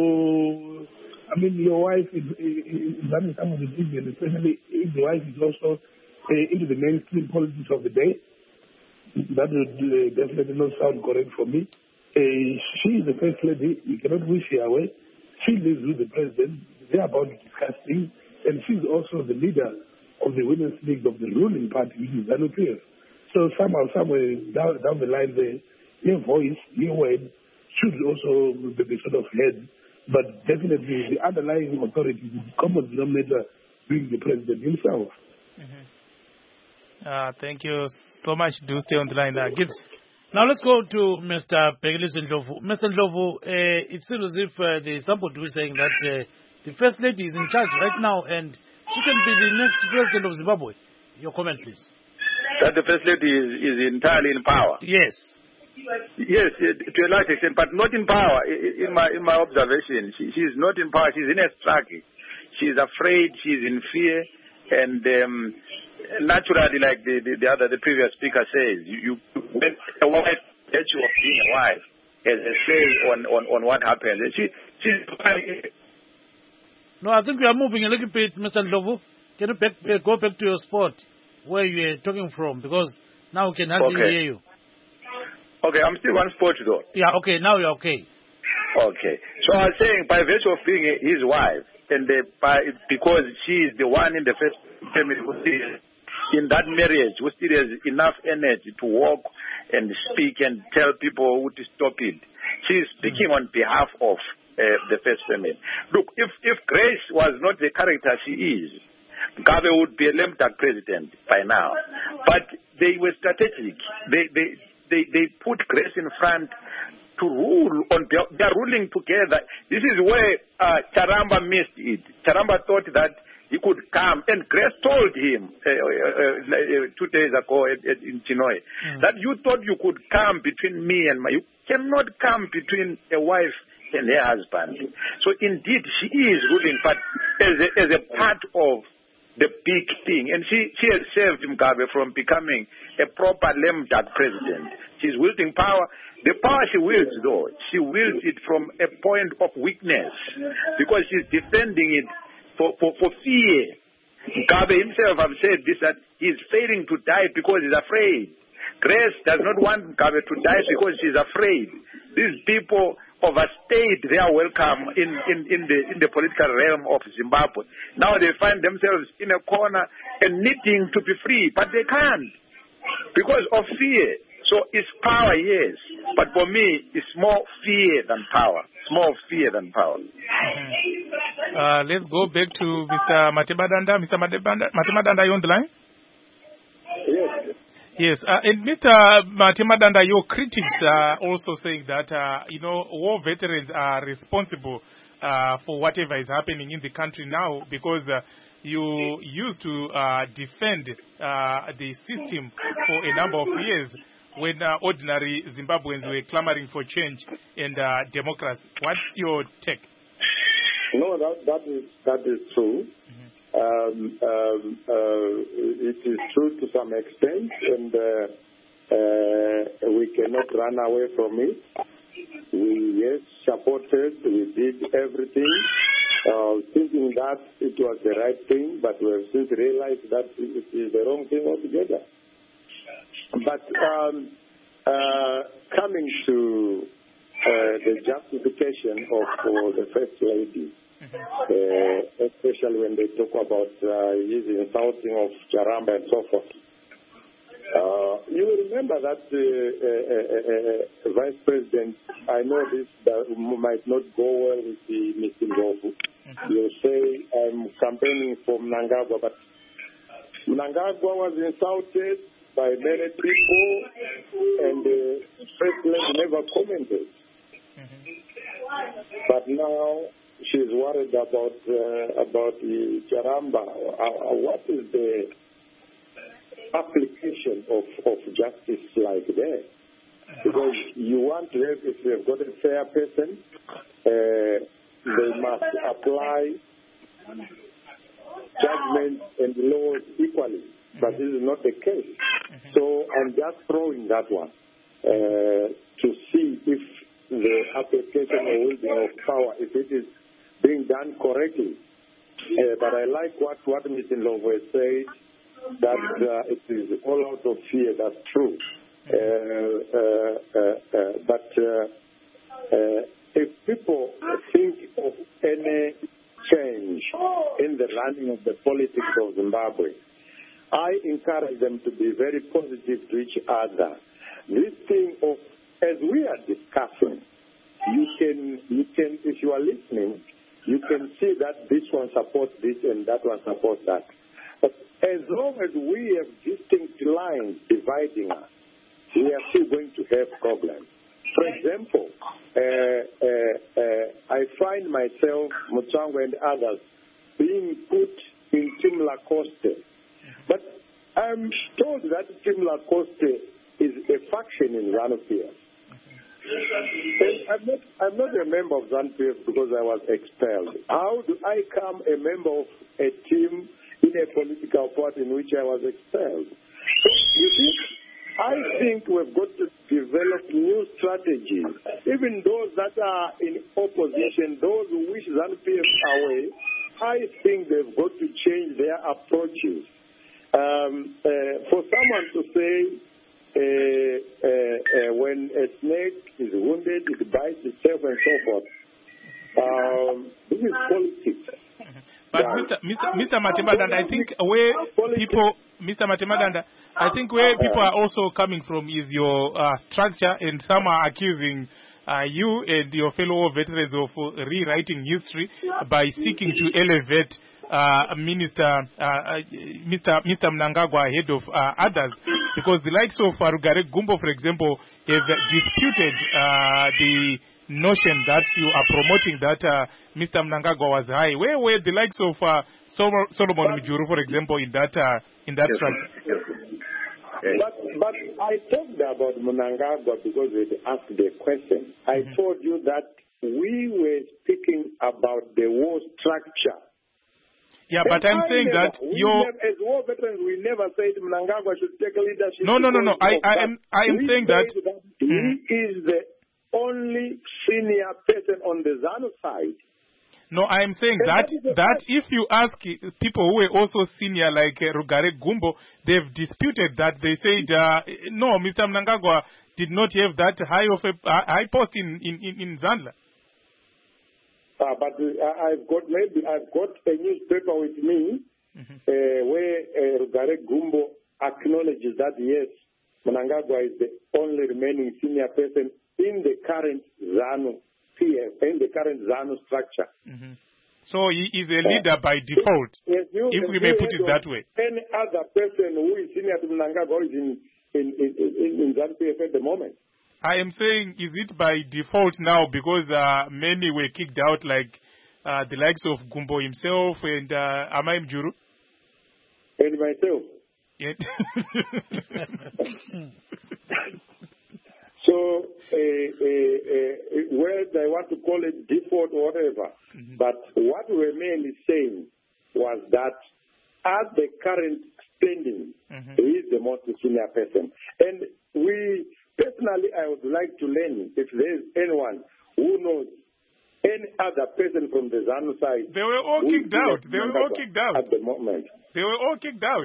your wife is running some of the business, especially if the wife is also into the mainstream politics of the day? That would definitely not sound correct for me. She is the First Lady. You cannot wish her away. She lives with the president. They are about to discuss things. And she's also the leader of the Women's League of the ruling party, which is ZANU-PF. So somehow, somewhere down the line there, your voice, your word should also be sort of heard. But definitely the underlying authority, the common denominator, being the president himself. Thank you so much. Do stay on the line, Gibbs. Now let's go to Mr. Pegilisi Ndlovu. Mr. Ndlovu, it seems as if there's somebody who is saying that the First Lady is in charge right now and she can be the next president of Zimbabwe. Your comment, please. That the First Lady is entirely in power? Yes. Yes, to a large extent, but not in power. In my observation, she is not in power. She's in a struggle. She's afraid. She's in fear, and naturally, like the previous speaker says, when a wife, virtue of being a wife, has a say on what happens. She's No, I think we are moving a little bit, Mr. Ndlovu. Can you go back to your spot where you are talking from? Because now we can hardly hear you. Okay, I'm still one spot though. Yeah, okay, now you're okay. Okay. So I was saying, by virtue of being his wife, and because she is the one in the first family who still, in that marriage, who still has enough energy to walk and speak and tell people to stop it. She is speaking on behalf of the first family. Look, if Grace was not the character she is, Mugabe would be a lame duck president by now. But they were strategic. They put Grace in front to rule on their ruling together. This is where Charamba missed it. Charamba thought that he could come, and Grace told him 2 days ago in Chinoy that you thought you could come between me and you cannot come between a wife and her husband. So indeed she is ruling, but as a part of the big thing, and she has saved Mugabe from becoming a proper lame duck president. She's wielding power. The power she wields, though, she wields it from a point of weakness because she's defending it for fear. Mugabe himself have said this, that he's failing to die because he's afraid. Grace does not want Mugabe to die because she's afraid. These people overstayed their welcome in the political realm of Zimbabwe. Now they find themselves in a corner and needing to be free, but they can't because of fear. So it's power, yes, but for me, it's more fear than power. It's more fear than power. Let's go back to Mr. Matemba-Danda. Mr. Matemba-Danda, are you on the line? Yes. Yes, and Mr. Matemba-Danda, your critics are also saying that, war veterans are responsible for whatever is happening in the country now because you used to defend the system for a number of years when ordinary Zimbabweans were clamoring for change and democracy. What's your take? No, that is true. It is true to some extent, and we cannot run away from it. We supported, we did everything, thinking that it was the right thing, but we have since realized that it is the wrong thing altogether. But coming to the justification of the First Lady, especially when they talk about his insulting of Charamba and so forth. You will remember that Vice President, I know this might not go well with Mr. Ndlovu. You'll say, I'm campaigning for Mnangagwa, but Mnangagwa was insulted by many people, and the First Lady never commented. But now she's worried about the Charamba. What is the application of justice like that? Because you want to have, if you've got a fair person, they must apply judgment and laws equally. But this is not the case. So I'm just throwing that one to see if the application or wielding of power, if it is being done correctly. But I like what Mr. Ndlovu said, that it is all out of fear. That's true. But if people think of any change in the running of the politics of Zimbabwe, I encourage them to be very positive to each other. This thing of, as we are discussing, you can, if you are listening, you can see that this one supports this and that one supports that. But as long as we have distinct lines dividing us, we are still going to have problems. For example, I find myself, Mutsvango and others, being put in Team Lacoste. But I'm told that Team Lacoste is a faction in ZANU-PF. I'm not a member of ZANU-PF because I was expelled. How do I become a member of a team in a political party in which I was expelled? So, you see, I think we've got to develop new strategies. Even those that are in opposition, those who wish ZANU-PF away, I think they've got to change their approaches. For someone to say, when a snake is wounded, it bites itself and so forth. This is politics. But Mr. Matemba-Danda, I think where people, Mr. Matemba-Danda, I think where people are also coming from is your structure, and some are accusing you and your fellow veterans of rewriting history by seeking to elevate Mr. Mnangagwa ahead of others, because the likes of Rugare Gumbo, for example, have disputed the notion that you are promoting that Mr. Mnangagwa was high. Where were the likes of Solomon Mujuru, for example, in that structure? But I talked about Mnangagwa because they asked the question. I told you that we were speaking about the war structure. Yeah, but I'm saying that as war veterans, we never said Mnangagwa should take leadership. No. I am saying that he is the only senior person on the ZANU side. No, I am saying that if you ask people who were also senior like Rugare Gumbo, they've disputed that. They said no, Mr. Mnangagwa did not have that high of a high post in Zandla. But I've got a newspaper with me where Rugare Gumbo acknowledges that yes, Mnangagwa is the only remaining senior person in the current ZANU in the current ZANU structure. So he is a leader by default, if we may put it that way. Any other person who is senior to Mnangagwa is in ZANU-PF at the moment. I am saying, is it by default now because many were kicked out, like the likes of Gumbo himself and Amai Mjuru? And myself. Yeah. So, whether I want to call it default or whatever, but what we were mainly saying was that at the current standing, he is the most senior person. And personally, I would like to learn if there is anyone who knows any other person from the ZANU side. They were all kicked out. They were all kicked out. At the moment. They were all kicked out.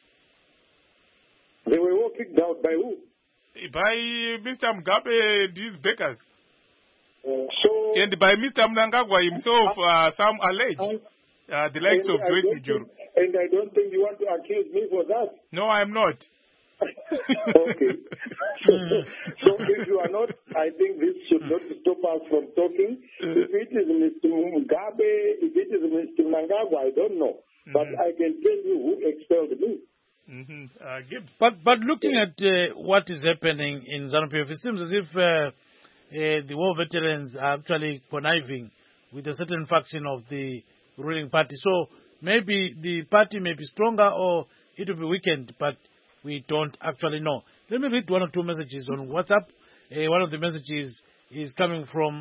They were all kicked out by who? By Mr. Mugabe and his backers. And by Mr. Mnangagwa himself, some allege. The likes of Joyce Mujuru. And I don't think you want to accuse me for that. No, I am not. Okay. So if you are not, I think this should not stop us from talking. If it is Mr. Mugabe, if it is Mr. Mnangagwa, I don't know. But I can tell you who expelled me. Gibbs. But looking at what is happening in ZANU-PF, it seems as if the war veterans are actually conniving with a certain faction of the ruling party. So maybe the party may be stronger or it will be weakened, but we don't actually know. Let me read one or two messages on WhatsApp. One of the messages is coming from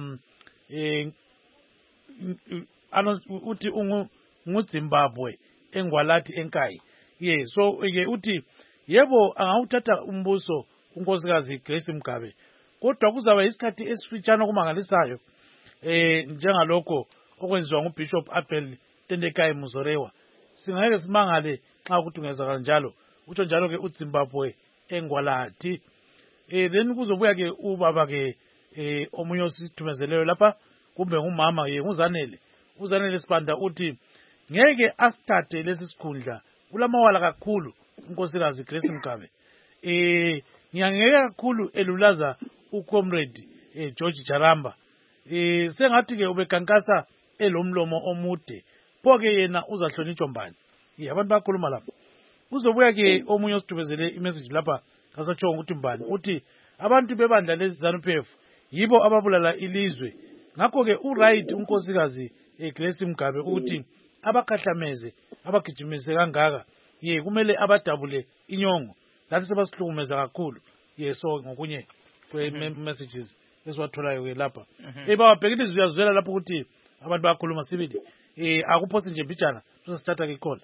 Zimbabwe, Engwalati Enkai. Yeah, so uti yebo angawuthatha umbuso unkosikazi Grace Mugabe. Kodwa kuzaba isikhathi esifitshana kumangalisayo njengalokho okwenziwa nguBishop Abel Tendekayi Muzorewa. Singeke simangale xa ukuthi ungenzeka njalo. Utsho njalo ke uZimbabwe Engwalati. Then kuzobuya ke ubaba ke omunye osithumezeleyo lapha kumbe ngumama ke nguzanele. Uzanele Sibanda uthi ngeke asithathe lesi sikhundla kulamawala kakhulu unkosikazi Grace Mugabe. Ngiyangeke kakhulu elulaza ucomrade George Jaramba. Sengathi ke ubekankasa elomlomo omude. Pho ke yena uzahlonitshwa mbani? Abantu bakhuluma lapha. Uzobuya ke omunye osithubezele imessage lapha kasatsho ukuthi mbani uthi abantu bebandla leZANU-PF yibo ababulala ilizwe. Ngakho ke uright unkosikazi Grace Mugabe ukuthi abakhahlameze abagijimise kangaka kumele abadabule inyongo lathi sebasihlukumeza kakhulu so ngokunye messages esiwatholayo ke lapha bawabhekile izizwela lapho ukuthi abantu bakhuluma sibili akuphose nje mbijana sosithatha ke call.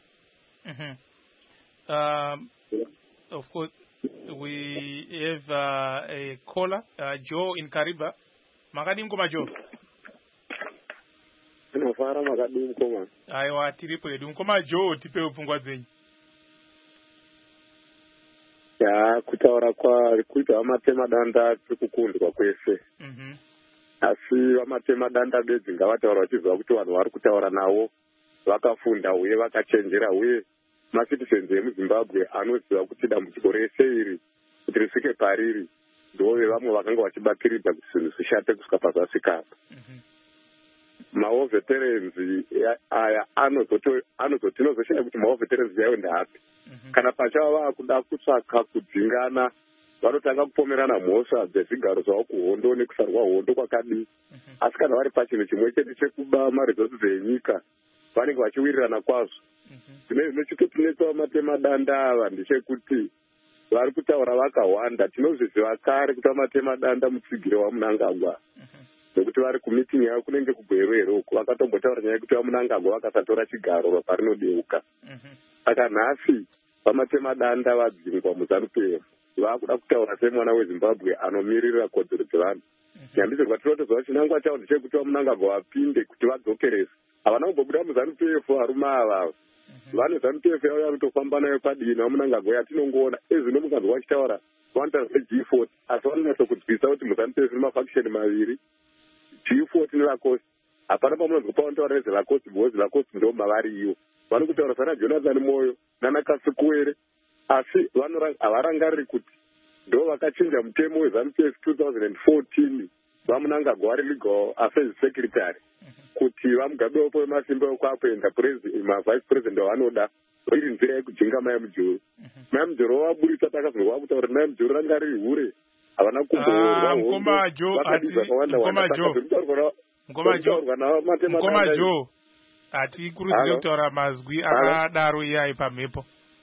Of course we have a caller, Joe in Kariba. Makadi mkoma Joe. Nofara makadi mkoma. Aiwa tiripo edu mkoma Joe tipe upungwa zenyu. Ya kutaura kwa kuita amatema danda tikukundwa kwese. Asi amatema danda bedzi ngavataura vachizwa kuti vanhu vari kutaura nawo vakafunda uye vakachenjera uye macitizens emuZimbabwe anoziva kuti dambudziko rese iri kuti risvike pariri ndove vamwe vakanga vachibakiridza kuti zvinhu zvishate kusvika pazasi kapa. Maoveterans aya anozoshaya kuti maoveterans yaenda hapi. Kana pachava vakuda kutsvaka kudzingana vanotanga kupomerana mhosva dzezvigaro zvavo kuhondo nekusarwa hondo kwakadii. Asi kana vari pachinhu chimwe chete chekuba maresources enyika vanenge vachiwirirana kwazvo. Zvine chitotinetsa matema danda ava ndechekuti vari kutaura vakawanda. Tinozviziva kare kuti vamatema danda mutsigire waMunangagwa. Nekuti vari kumitingi yavo kunenge kugwerero uko vakatombotaura nyaya yekuti vaMunangagwa vakasatora chigaro ropa rinodeuka. Saka nhasi vamatema danda vadzingwa muZANU-PF vakuda kutaura semwana weZimbabwe anomirira kodzero dzevanhu. Nyambisirwa tinotozva chinangwa chavo ndechekuti vaMunangagwa vapinde kuti vadzokerese. Havana kumbobuda muZANU-PF varume ava. Vane ZANU-PF yavo yarikutofamba nayo padini vaMunangagwa yatinongoona ezvino mukanzwa vachitaura vanotaura G40 asi vanonyatsokunzwisa kuti muZANU-PF nemafakisheni maviri G40 neLacoste. Hapana pamunonzwa pavanotaura nezveLacoste because LaCoste ndo mavariyo. Vanokutaura sana Jonathan Moyo nana Kasikuwere asi havarangariri kuti ndo vakachinja mutemo weZANU-PF 2014 vaMunangagwa vari legal affairs secretary kuti vaMugabe wepo wemasimba ekwakuenda vice president wavanoda iri nzira yekujinga Mai Mujuru. Mai Mujuru waburitsa takazonzwa vakutaura kuti Mai Mujuru ranga riri hure havana kumboorwa Mukoma Joe hatikurudziri kutaura mazwi akadaro iyai pamhepo.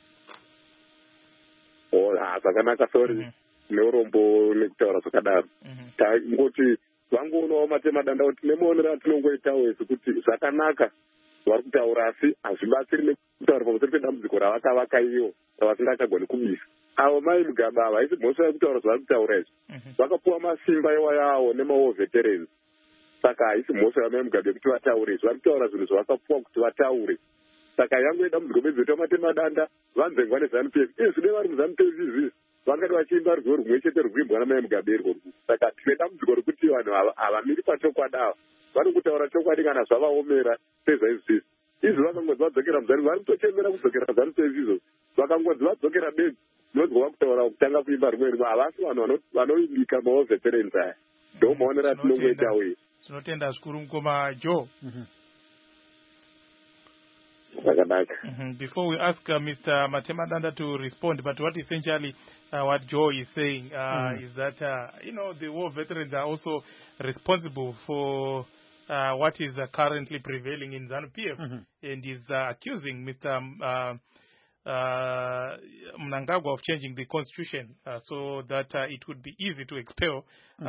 Zvakanaka, sorry neurombo nekutaura zvakadaro. Ngoti vangoonawo matema danda kuti nemuonero atinongoitawo isi kuti zvakanaka vari kutaura asi hazvibatsiri nekutaura pamusoro pedambudziko ravakavaka iyo ravasingachagoni kubisa. Avo Mai Mugabe ava haisi mhosva yekutaura zvavari kutaura izvi. Vakapuwa masimba iwayawo nemaveterans. Saka haisi mhosva yaMai Mugabe kuti vataure izvi. Vari kutaura zvinhu zvavakapuwa kuti vataure. Saka yangu dambudziko bedzeto matema danda vanzengwa neZANU-PF. Izvi vari muZANU-PF izvi vangati vachiimba rwiyo rumwe chete rwuimbwa naMai Mugabe irworwu. Saka tine dambudziko rekuti vanhu havamiri pachokwadi ava vari kutaura chokwadi kana zvavaomera sezvaizvizvi. Izvi vakangodzi vadzokera muZANU vari kutochemera kudzokera muZANU-PF izvo vakangodzi vadzokera bedzi nodzi kutaura kutanga kuimba rumwe rumwe. Havasi vanhu vanoimbika maoveterans aya. Ndo maonero atinongoitawo iyi. Tinotenda zvikuru Mukoma Joe. Before we ask Mr. Matema Danda to respond, but what essentially what Joe is saying is that the war veterans are also responsible for what is currently prevailing in ZANU-PF, and is accusing Mr. Mnangagwa of changing the constitution so that it would be easy to expel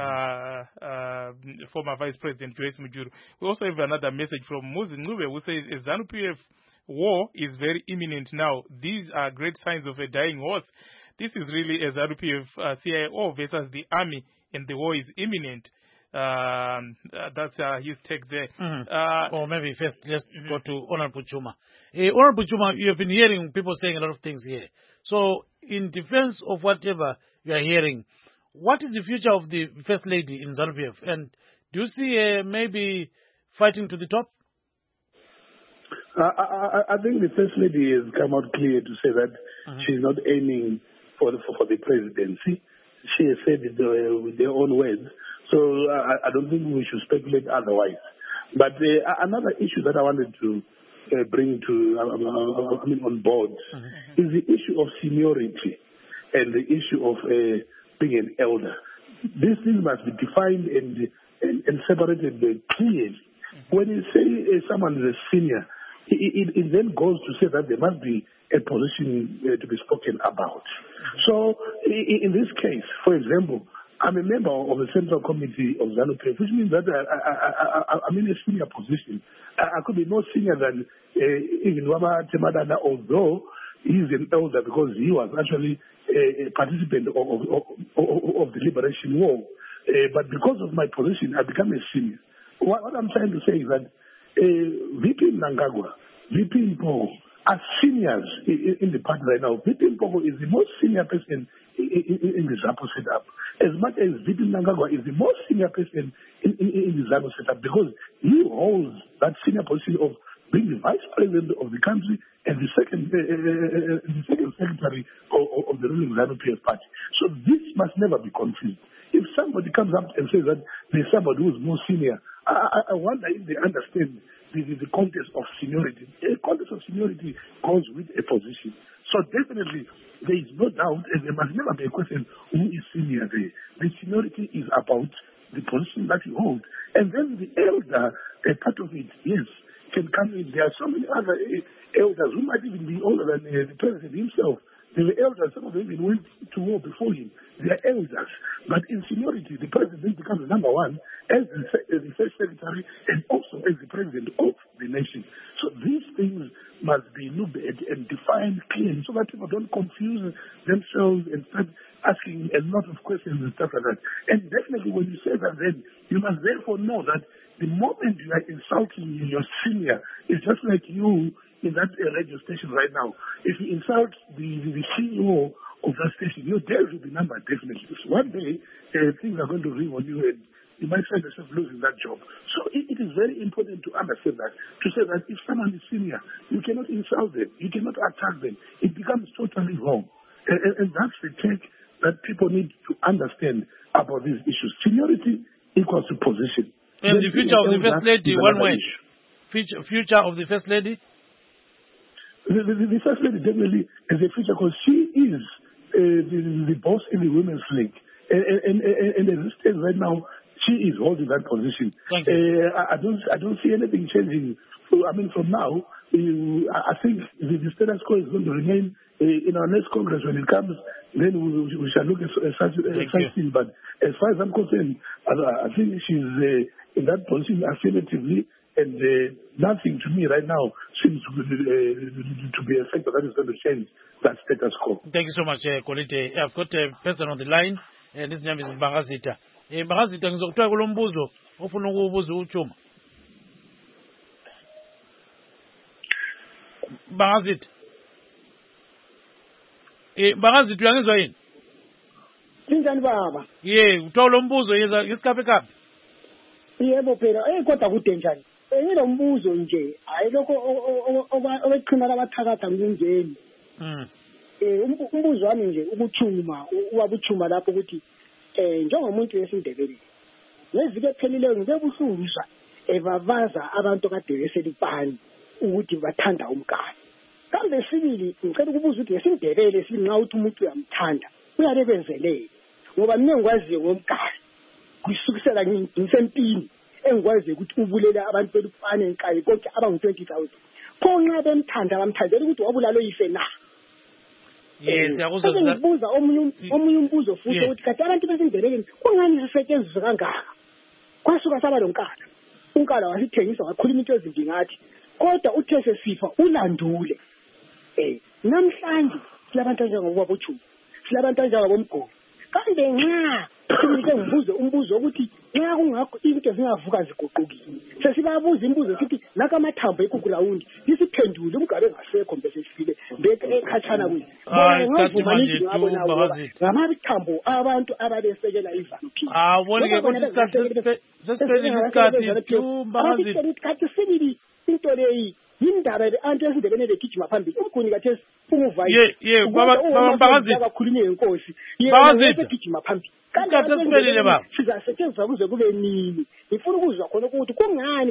former Vice President Joyce Mujuru. We also have another message from Muzi Ngube who says, as ZANU-PF war is very imminent now. These are great signs of a dying horse. This is really a ZANU-PF CIO versus the army, and the war is imminent. That's his take there. Or maybe first let's go to Honorable Chuma. Honorable Chuma, you have been hearing people saying a lot of things here. So, in defense of whatever you are hearing, what is the future of the First Lady in ZANU-PF? And do you see maybe fighting to the top? I think the First Lady has come out clear to say that she's not aiming for the presidency. She has said it with their own words. So I don't think we should speculate otherwise. But another issue that I wanted to bring on board is the issue of seniority and the issue of being an elder. These things must be defined and separated clearly. When you say someone is a senior, it then goes to say that there must be a position to be spoken about. So in this case, for example, I'm a member of the Central Committee of ZANU-PF, which means that I'm in a senior position. I could be more senior than even Wama Temadana, although he's an elder because he was actually a participant of the Liberation War. But because of my position, I become a senior. What I'm trying to say is that VP Mnangagwa, VP Mpogo are seniors in the party right now. VP Mpogo is the most senior person in the ZAPO setup, as much as VP Mnangagwa is the most senior person in the ZAPO setup, because he holds that senior position of being the vice president of the country and the second secretary of the ruling ZANU-PF party. So this must never be confused. If somebody comes up and says that there's somebody who's more senior, I wonder if they understand the context of seniority. The context of seniority goes with a position. So definitely, there is no doubt, and there must never be a question who is senior there. The seniority is about the position that you hold. And then the elder, a part of it, yes, can come in. There are so many other elders who might even be older than the president himself. There were elders, some of them even went to war before him. They are elders. But in seniority, the president becomes number one as the first secretary and also as the president of the nation. So these things must be looked at and defined clearly so that people don't confuse themselves and start asking a lot of questions and stuff like that. And definitely when you say that, then you must therefore know that the moment you are insulting your senior, it's just like you in that radio station right now. If you insult the CEO of that station, your day will be numbered definitely. So one day, things are going to ring on you and you might find yourself losing that job. So it is very important to understand that, to say that if someone is senior, you cannot insult them, you cannot attack them. It becomes totally wrong. And that's the take that people need to understand about these issues. Seniority equals to position. And the future of the First Lady, one way. Future of the First Lady? The First Lady definitely has a future because she is the boss in the Women's League. And as it stands right now, she is holding that position. I don't see anything changing. So, I mean, from now, I think the status quo is going to remain in our next Congress when it comes. Then we shall look at such things. But as far as I'm concerned, I think she's in that position affirmatively, and nothing to me right now seems to be a factor that is going to change that status quo. Thank you so much, Kolete. I've got a person on the line, and his name is Mbangazita. Mbangazita, ngizokuthola kulombuzo ofuna ukubuza uChuma. Mbangazita. Mbangazita, uyangizwa yini? Njani baba? Uthola lombuzo yenza isikhape kapi? Yebo phela, kodwa kude njani? Ngilo mbuzo nje, hayi lokho obeqhina labathakatha nginjeni. Umbuzo wami nje ukuchuma, uwabuchuma lapho ukuthi njengomuntu wesindebele. Ngezike phelileyo ngibebuhlungizwa evavaza abantu kade beselipani ukuthi bathanda umkani. Kambe sibili ngicela ukubuza ukuthi wesindebele sinxa uthi umuntu uyamthanda, uyabebenzelele. Ngoba mina ngikwaziyo ngomkani. Kusukisela ngisempini engikwazi ukuthi ubulela abantu belufane enkayi konke abangu-20,000 pho nxa bemthanda bamthandela ukuthi wabulalo yife na. Ngibuza omunye umbuzo futhi ukuthi kade abantu besindebeleni kungani sisetshenziswa kangaka. Kwasuka saba lonkala, unkala wasithengisa wakhuluma into ezimbi ngathi, kodwa uthe sesifa ulandule. Namhlanje silabantu njengobabuthuma, silabantu njengabomgoli. Kambe nxa kumike ngibuze umbuzo ukuthi nxa kungakho into zingavuka ziguqukile sesibabuza imbuzo sithi naka amathambo ekukulawundi isiphendule umgabe ngasekho bese sifile beke ekhatshana kuyi ngamathambo abantu ababesekela iZANU-PF bonke ukuthi sesiphelile isikhathi Mbangazita kathi sibili into leyi indaba le-anti esindebele legijima phambili umguni kathesi umuvayi Mbangazita akakhulume inkosi egijima phambili isikhathi esiphelile baba sizasetshenziswa kuze kube nini ngifuna ukuzwa khona ukuthi kungani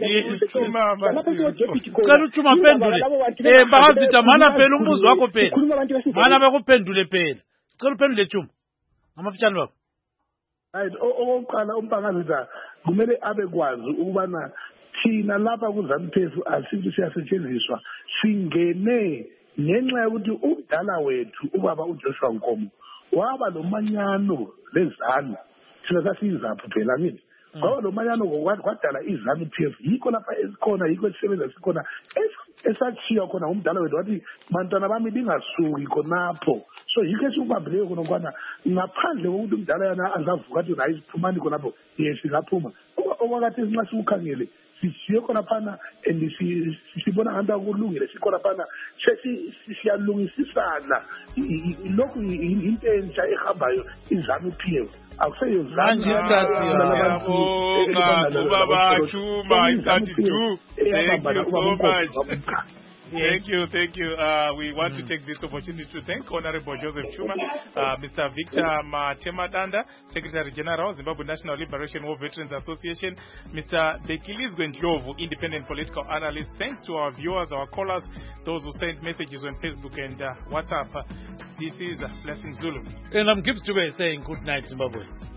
cela uChuma pendule Mbangazita mana phela umbuzo wakho phela mana bekuphendule phela cela uphendule Chuma ngamafitshane bakho. Right, okokuqala uMbangazita kumele abekwazi ukubana thina lapha kuZANU-PF asithi siyasetshenziswa singene ngenxa yokuthi umdala wethu ubaba uJoshua Nkomo waba lomanyano lezanu thina sasiyizapho phela ngithi ngoba lomanyano kwadala iZANU-PF yikho lapha esikhona yikho esisebenza sikhona esathiya khona umdala wethu wathi bantwana bami bingasuki khonapho so yikho esibambileyo khona ngwana ngaphandle kokuthi umdala yana azavuka athi nayi siphumani khonapho singaphuma okwakathi nxa siwukhangele sisiye khona phana and sibona ngathi akulungile sikhona phana siyalungisisana lokhu into entsha ehambayo iZANU-PF akuseyozana Baba Chuma is 32. Thank you so much. Thank you. We want to take this opportunity to thank Honorable Joseph Chuma, Mr. Victor Matema Danda, Secretary General, Zimbabwe National Liberation War Veterans Association, Mr. Bekilis Gwendlovu, Independent Political Analyst. Thanks to our viewers, our callers, those who sent messages on Facebook and WhatsApp. This is Blessing Zulu. And I'm Gibbs Dube saying good night, Zimbabwe.